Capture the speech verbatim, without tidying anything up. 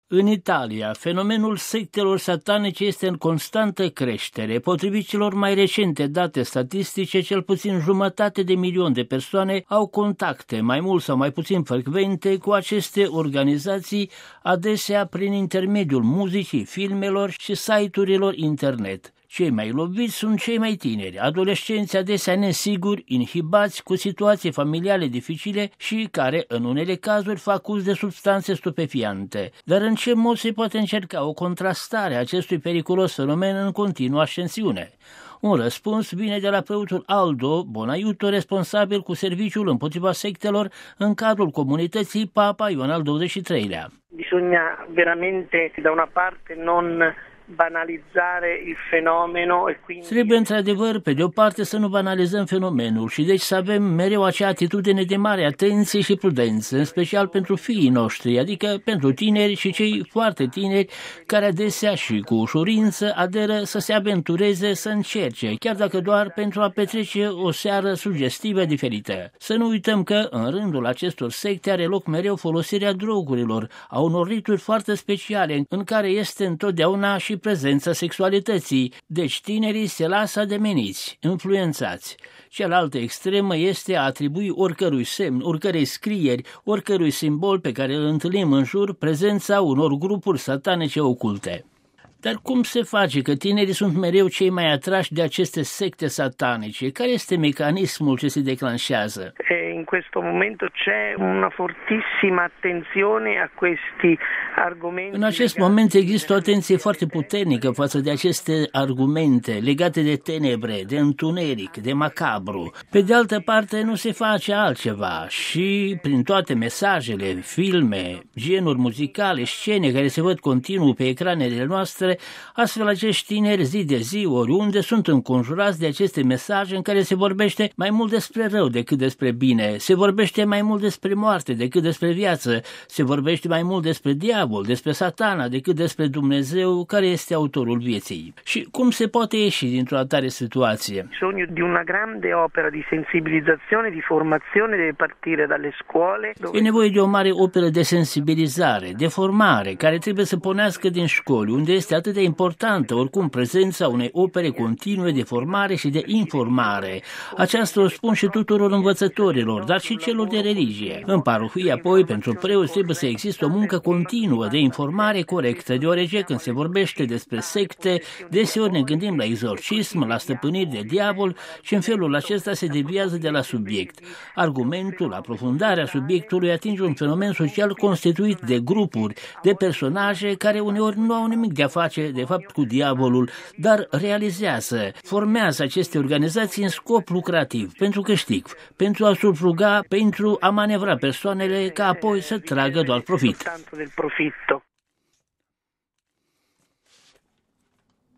În Italia, fenomenul sectelor satanice este în constantă creștere. Potrivit celor mai recente date statistice, cel puțin jumătate de milion de persoane au contacte, mai mult sau mai puțin frecvente, cu aceste organizații, adesea prin intermediul muzicii, filmelor și site-urilor internet. Cei mai loviți sunt cei mai tineri, adolescenți adesea nesiguri, inhibați, cu situații familiale dificile și care, în unele cazuri, fac uz de substanțe stupefiante. Dar în ce mod se poate încerca o contrastare a acestui periculos fenomen în continuă ascensiune? Un răspuns vine de la preotul Aldo Bonaiuto, responsabil cu serviciul împotriva sectelor în cadrul comunității Papa Ioan al douăzeci și treilea. Bisogna veramente, da una parte, non banalizzare il fenomeno e quindi... Trebuie într-adevăr, pe de o parte, să nu banalizăm fenomenul și deci să avem mereu acea atitudine de mare atenție și prudență, în special pentru fiii noștri, adică pentru tineri și cei foarte tineri care adesea și cu ușurință aderă să se aventureze, să încerce, chiar dacă doar pentru a petrece o seară sugestivă diferită. Să nu uităm că în rândul acestor secte are loc mereu folosirea drogurilor, a unor rituri foarte speciale în care este întotdeauna și prezența sexualității, deci tinerii se lasă ademeniți, influențați. Cealaltă extremă este a atribui oricărui semn, oricărei scrieri, oricărui simbol pe care îl întâlnim în jur prezența unor grupuri satanice oculte. Dar cum se face că tinerii sunt mereu cei mai atrași de aceste secte satanice? Care este mecanismul ce se declanșează? In questo momento c'è una fortissima attenzione a questi argomenti. În acest moment există o atenție foarte puternică față de aceste argumente legate de tenebre, de întuneric, de macabru. Pe de altă parte, nu se face altceva și prin toate mesajele, filme, genuri muzicale, scene care se văd continuu pe ecranele noastre, astfel acești tineri zi de zi, oriunde, sunt înconjurați de aceste mesaje în care se vorbește mai mult despre rău decât despre bine, se vorbește mai mult despre moarte decât despre viață, se vorbește mai mult despre diavol, despre satana decât despre Dumnezeu care este autorul vieții. Și cum se poate ieși dintr-o atare situație? Bisogno di una grande opera di sensibilizzazione, di formazione deve partire dalle scuole. E nevoie de o mare operă de sensibilizare, de formare, care trebuie să pornească din școli, unde este atât de importantă oricum prezența unei opere continue de formare și de informare. Aceasta o spun și tuturor învățătorilor, dar și celor de religie. În parohie, apoi, pentru preoți trebuie să existe o muncă continuă de informare corectă, deoarece când se vorbește despre secte, deseori ne gândim la exorcism, la stăpâniri de diavol și în felul acesta se deviază de la subiect. Argumentul, aprofundarea subiectului atinge un fenomen social constituit de grupuri, de personaje care uneori nu au nimic de a face, de fapt, cu diavolul, dar realizează, formează aceste organizații în scop lucrativ, pentru câștig, pentru a subjuga, pentru a manevra persoanele ca apoi să tragă doar profit.